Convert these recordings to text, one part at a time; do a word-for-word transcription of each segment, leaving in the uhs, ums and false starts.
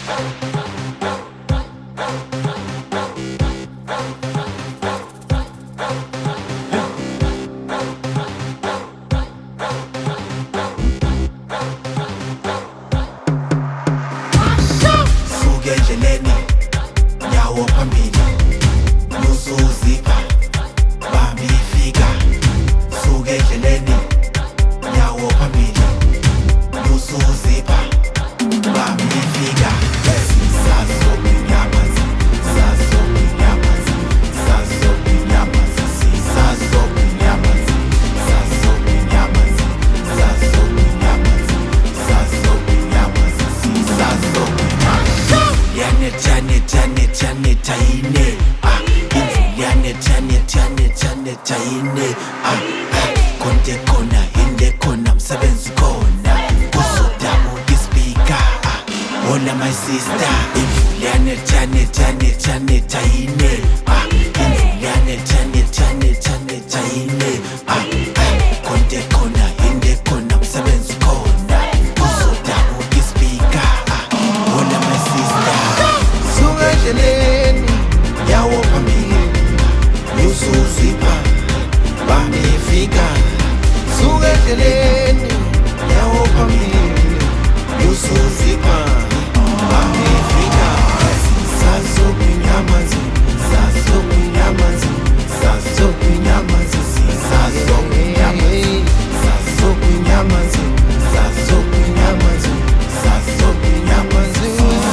Endleleni nyawo phambili nusuzipha bambifika suka endleleni nyawo phambili nusuzipha bambifika sazokunyamaza sazokunyamaza sazokunyamaza sazokunyamaza sazokunyamaza sazokunyamaza sazokunyamaza sazokunyamaza Janet, Janet, Janet, Janet, Jaine Ah, Janet, Janet, Janet, Janet, Jaine Ah, konde kona, inde kona, msebenzi kona Kusodabu kispika Ah, hola my sister Janet, Janet, Janet, Janet, Jaine Ah, Janet, Janet, Janet, Janet, Jaine Ah, konde kona, inde kona, msebenzi kona Kusodabu kispika Ah, hola my sister Endleleni nyawo phambili nusuzipha bambifika suka endleleni nyawo phambili nusuzipha bambifika sazokunyamaza sazokunyamaza sazokunyamaza sazokunyamaza sazokunyamaza sazokunyamaza sazokunyamaza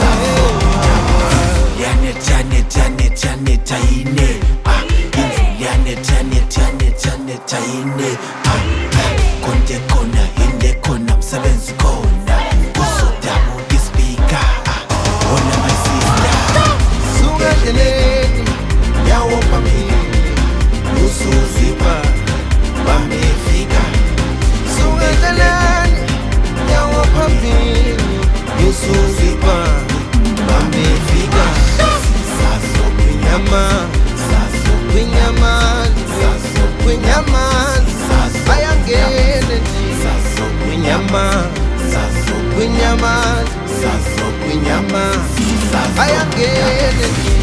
Janet, Janet, Janet, Jaine Ah, Janet, Janet, Janet, Janet, Jaine Ah, konde kona, inde kona, msebenzi kona Kusodabu kispika Ah, hola my sister Suka endleleni nyawo phambili nusuzipha bambifika Suka endleleni nyawo phambili nusuzipha bambifika Kwinyama, kwinyama, kwinyama, bayangene nje. Kwinyama, kwinyama, kwinyama, bayangene nje.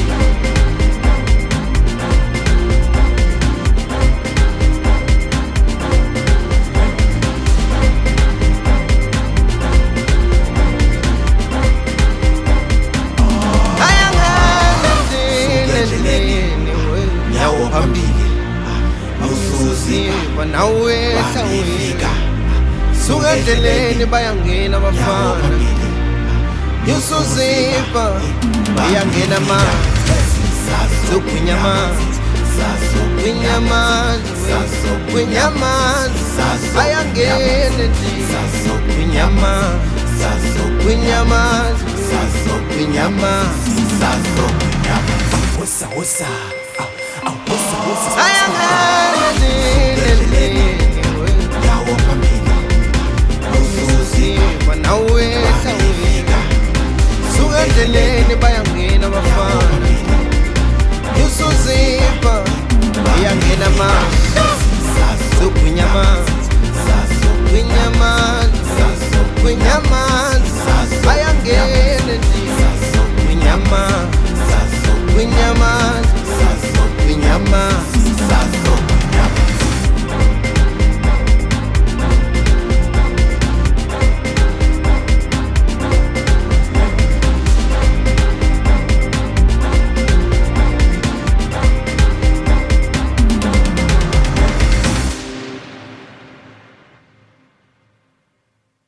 Nyawo phambili nusuzipha bambifika suka endleleni bayangena abafana nusuzipha bayangena ma Kwinyama, kwinyama, kwinyama, bayangene nje. Kwinyama, kwinyama, kwinyama, Wosa, wosa Ah, wosa, wosa bayangene nje. Nyawo phambili nusuzipha nawetha wena suka endleleni bayangena abafana nusuzipha bayangena ma Kwinyama, kwinyama, kwinyama